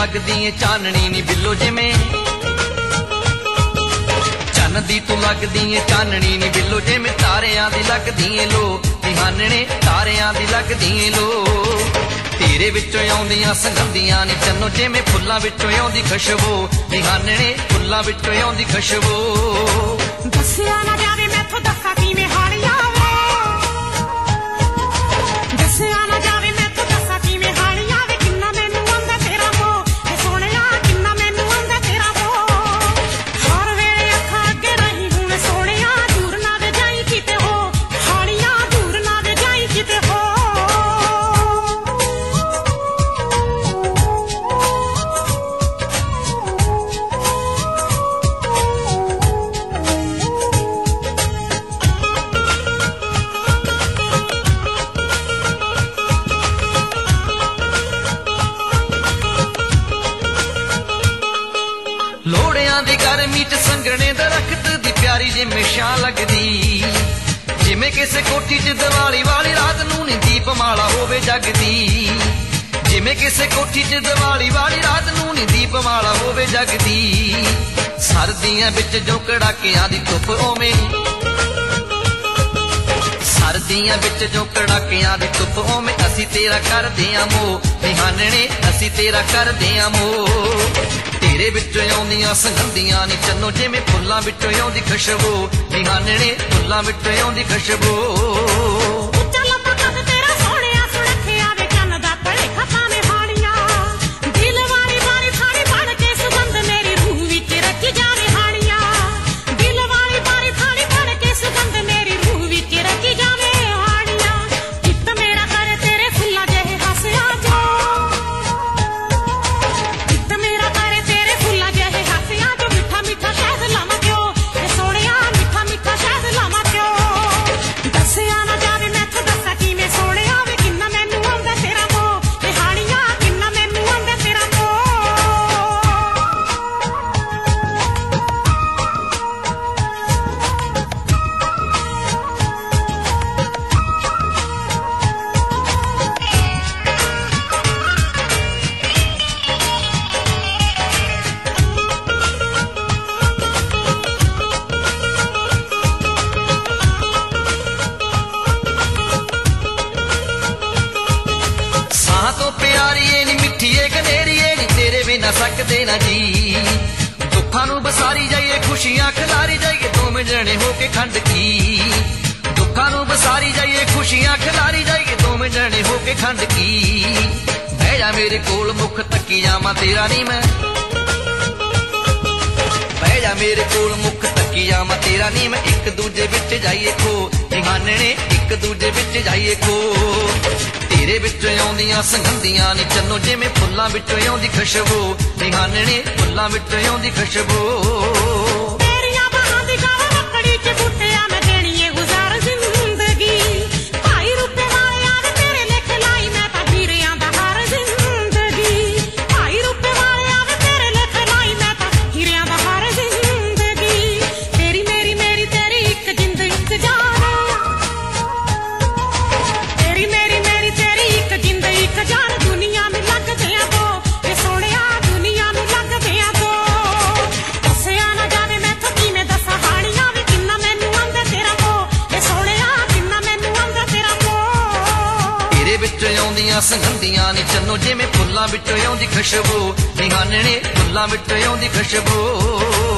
लगदी ए चाननी नी बिल्लो जिमें चन्न दी तू लगदी ए चाननी नी बिल्लो जिमें तारियां दी लगदी ए लो निहानने तारियां दी लगदी ए लो तेरे विचों आउंदियां संगंदियां नी चन्नो जिमें फुल्लां विचों आउंदी खुशबू निहानने फुल्लां विचों आउंदी खुशबू दस्सिया ना जावे मैथों दस्सां किवें हालिया वे दस्सिया ना जावे मैथों दस्सां किवें हालिया वे किन्ना मैनू आंदा तेरा मोह ए सोहणिया किन्ना मैनू आंदा तेरा मोह हर वेले अखां अगे रही हुण सोहणिया दूर ना वे जाई किते हो हालिया दूर ना वे जाई किते हो लोड़ियां दी गर्मी च संगने दरख्त दी प्यारी जिमें छां लगदी जिमें किसे कोठी च दिवाली वाली रात नूं नी दीपमाला होवे जगदी जिमें किसे कोठी च दिवाली वाली रात नूं नी दीपमाला होवे जगदी सर्दियां विच जो कड़ाकियां दी धुप्प ओवें सर्दियां विच जो कड़ाकियां दी धुप्प ओवें असी तेरा करदे आं मोह निहानने असी तेरा करदे आं मोह तेरे विचों आउंदियां संगंदियां नी चन्नो जिमें फुल्लां विचों आउंदी खुशबू निहानने फुल्लां विचों आउंदी खुशबू चल पकड़ तेरा सोहणिया सुणखिया वे चन्न दा भलेखा पावे हालिया दिल वाली बारी थाली बण के सुगंध मेरी रूह विच रखी जावे हालिया दिल वाली बारी थाली बण के सुगंध मेरी रूह विच रखी जावे हालिया चित्त मेरा करे तेरे फुल्लां जेहे हसिया जो चित्त मेरा करे तेरे फुल्लां जेहे हसिया जो मिठा मिठा शहद लावां क्यों ए सोहणिया मिठा मिठा शहद लावां क्यों दस्सिया ना जावे मैथों दस्सां किवें सोहणिया वे किन्ना मैनू आंदा तेरा मोह ते हालिया किन्ना मैनू आंदा तेरा मोह सां तो प्यारी ए नी मिठी ए गनेरी ए नी तेरे बिना सकदे ना जी दुखां नूं बसारी जाइए खुशियां खिलारी जाइए दोवें जने होके खंड की दुखां नूं बसारी जाइए खुशियां खिलारी जाइए दोवें जने होके खंड की बह जा मेरे कोल मुख तकी जावां तेरा नी मैं बह जा मेरे कोल मुख तकी जावां तेरा नी मैं एक दूजे विच जाइए खो निहानने एक दूजे विच जाइए खो तेरे विचों आउंदियां संगंदियां नी चन्नो जिमें फुल्लां विचों आउंदी खुशबू निहानने फुल्लां विचों आउंदी खुशबू तेरियां बाहां दी गावां मक्कड़ी च बुट्टिया मैं देनी ए गुजार जिंदगी भाई रुपे वालिया वे तेरे लेख लाई मैं तां हीरियां दा हार जिंदगी भाई रुपे वालिया वे तेरे लेख लाई मैं तां हीरियां दा हार जिंदगी तेरी मेरी मेरी तेरी एक जिंद एक जान तेरी मेरी मेरी तेरी एक जिंद एक जान दुनिया में लग गया दो ए सोहणिया दुनिया में लग गया दो दस्सिया ना जावे मैथों किवें दस्सां हालिया वे किन्ना मैनू आंदा तेरा मोह ए सोहणिया किन्ना मैनू आंदा तेरा मोह तेरे विचों आउंदियां संगंदियां नी चन्नो जिमें फुल्लां विचों आउंदी खुशबू निहानने फुल्लां विचों आउंदी खुशबू